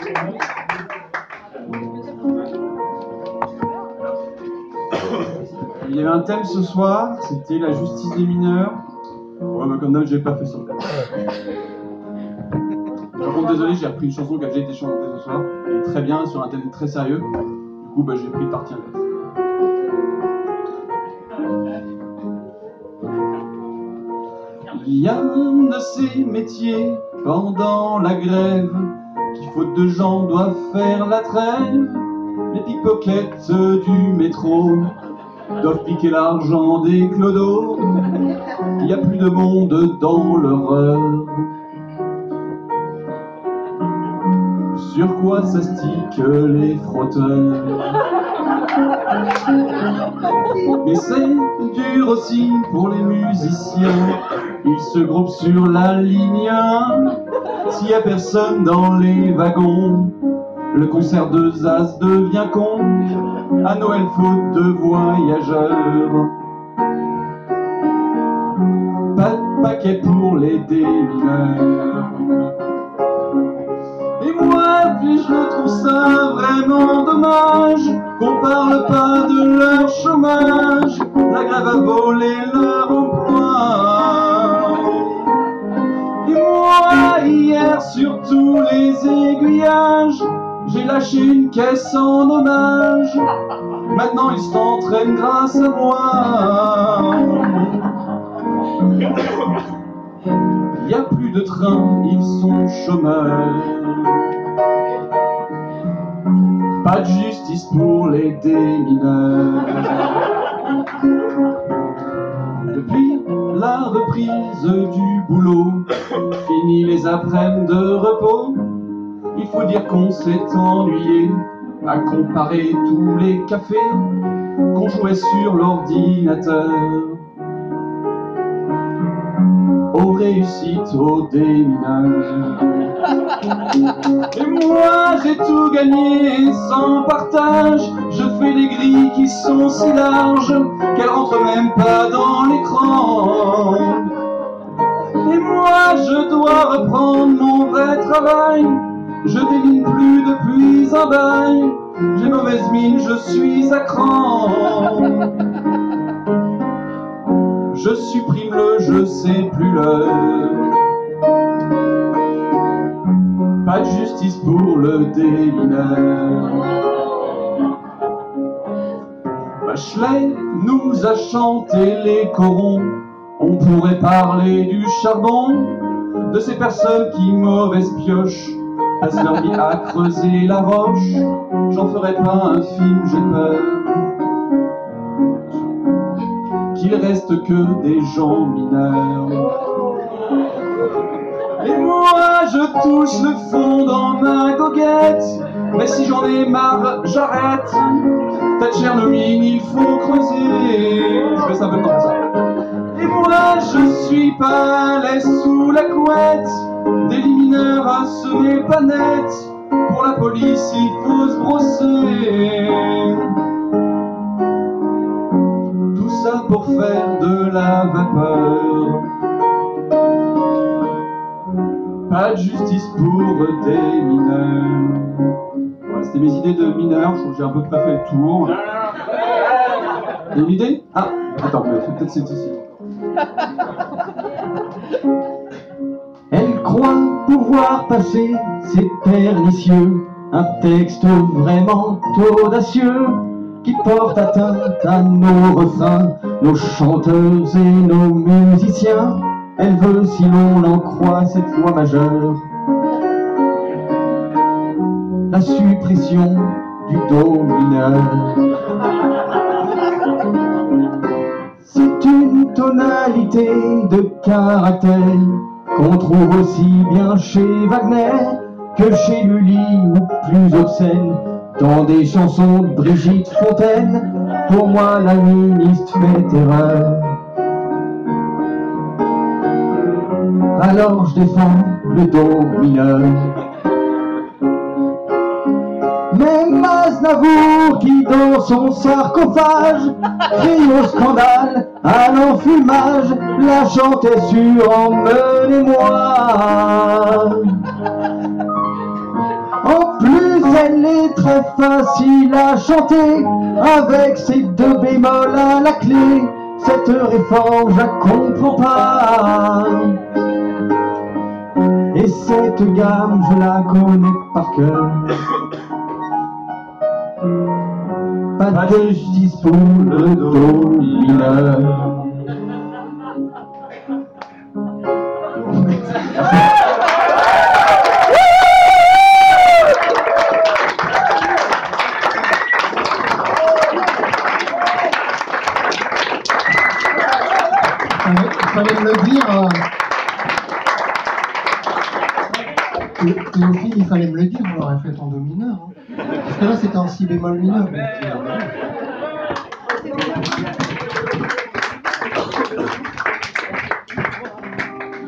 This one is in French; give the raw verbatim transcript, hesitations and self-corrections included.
Il y avait un thème ce soir, c'était la justice des mineurs. Ouais, bah comme d'hab, j'ai pas fait ça. Par contre, désolé, j'ai repris une chanson qui a déjà été chantée ce soir. Elle est très bien, sur un thème très sérieux. Du coup, bah, j'ai pris parti inverse. Il y a un de ces métiers pendant la grève qui, faute de gens, doivent faire la trêve. Les pickpockets du métro doivent piquer l'argent des clodos. Il n'y a plus de monde dans l'horreur. Sur quoi s'astiquent les frotteurs? Mais c'est dur aussi pour les musiciens. Ils se groupent sur la ligne un. S'il n'y a personne dans les wagons, le concert de Zaz devient con. À Noël, faute de voyageurs. Pas de paquet pour les démineurs. Et moi, puis je trouve ça vraiment dommage qu'on parle pas de leur chômage. La grève a volé leur emploi. Et moi, hier, sur tous les aiguillages, j'ai lâché une caisse en hommage. Maintenant, ils s'entraînent grâce à moi. Il n'y a plus de train, ils sont chômeurs. Pas de justice pour les démineurs. Depuis la reprise du boulot, fini les après-midi de repos, il faut dire qu'on s'est ennuyé à comparer tous les cafés qu'on jouait sur l'ordinateur. Aux réussites, aux démineurs. Et moi j'ai tout gagné sans partage. Je fais des grilles qui sont si larges qu'elles rentrent même pas dans l'écran. Et moi je dois reprendre mon vrai travail. Je démine plus depuis un bail. J'ai mauvaise mine, je suis à cran. Je supprime le je sais plus l'heure. Pas de justice pour le démineur. Bachelet nous a chanté les corons. On pourrait parler du charbon, de ces personnes qui, mauvaises pioches, passent leur vie à creuser la roche. J'en ferai pas un film, j'ai peur qu'il reste que des gens mineurs. Et moi je touche le fond dans ma goguette. Mais si j'en ai marre, j'arrête. T'as Tchernomine, il faut creuser. Je fais ça un peu comme ça. Et moi je suis pas à l'aise sous la couette. Des mineurs, ah, ce n'est pas net. Pour la police il faut se brosser. Tout ça pour faire de la vapeur. Pas de justice pour des mineurs. Voilà, c'était mes idées de mineurs, je trouve que j'ai à peu près fait le tour. Une idée? Ah, attends, peut-être c'est ici. Elle croit pouvoir passer, c'est pernicieux, un texte vraiment audacieux qui porte atteinte à nos refrains, nos chanteurs et nos musiciens. Elle veut, si l'on en croit cette loi majeure, la suppression du do mineur. C'est une tonalité de caractère qu'on trouve aussi bien chez Wagner que chez Lully ou plus obscène dans des chansons de Brigitte Fontaine. Pour moi la ministre fait erreur. Alors je défends le do mineur. Même Aznavour qui dans son sarcophage crie au scandale, à l'enfumage, la chantait sur Emmenez-moi. En facile à chanter, avec ces deux bémols à la clé. Cette réforme, je la comprends pas. Et cette gamme, je la connais par cœur. Pas de justice pour le do mineur. Il fallait me le dire. Euh... Théophile, il fallait me le dire, on l'aurait fait en do mineur. Hein. Parce que là, c'était en si bémol mineur. Donc, euh...